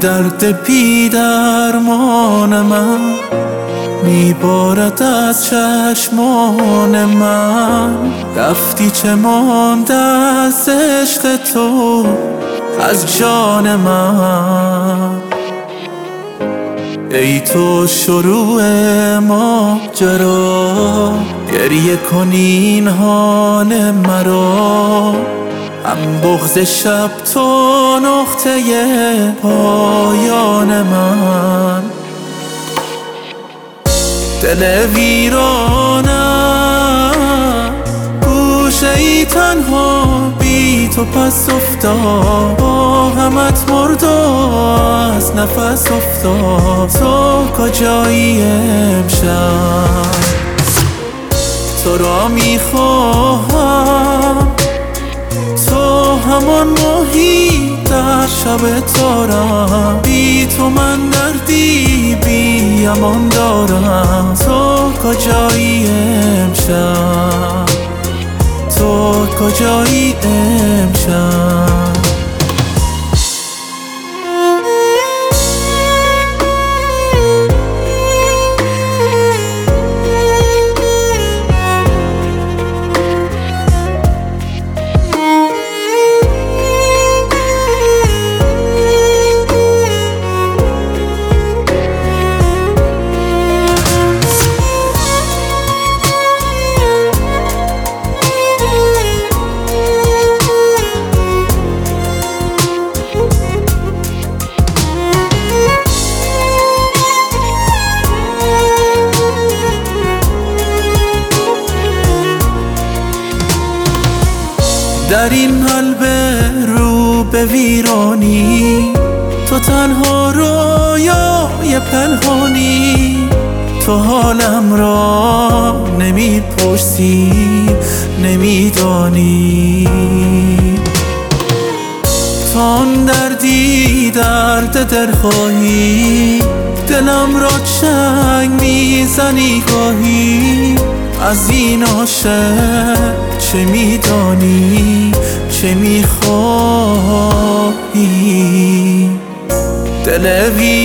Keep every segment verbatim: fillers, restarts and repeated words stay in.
درد بی درمان من میبارد از چشمان من. رفتی چه مانده از عشق تو از جان من. ای تو شروع ماجرا، گریه کن این حال مرا. هم بغض شب تو نقطه پایان من. دل ویرانم گوشه ای تنها بی تو پس افتاد. با همت مرد و از نفس افتاد. تو کجایی امشب؟ تو را میخواهم، تو همان ماهی در شب تارم. بی تو من دردی بی امان دارم. تو کجایی امشب؟ تو کجایی امشب؟ در این قلب رو به ویرانی، تو تنها رویای پنهانی. تو حالم را نمیپرسی نمیدانی. تو آن دردی درد دل خواهی، دلم را چنگ میزنی گاهی. از این عاشق چه میدانی چه میخواهی؟ دل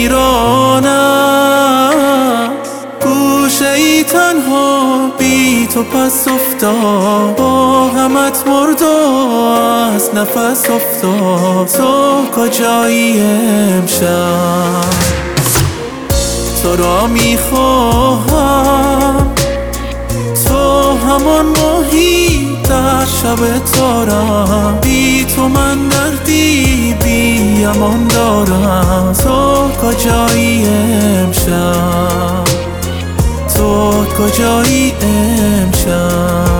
ویرانم گوشه ای تنها بی تو پس افتاد. با همت مرد و از نفس افتاد. تو کجایی امشب؟ تو را میخواهم، تو همان ماهی در شب تارم. بی تو من دردی بی امان دارم. تو کجایی امشب؟ تو کجایی امشب؟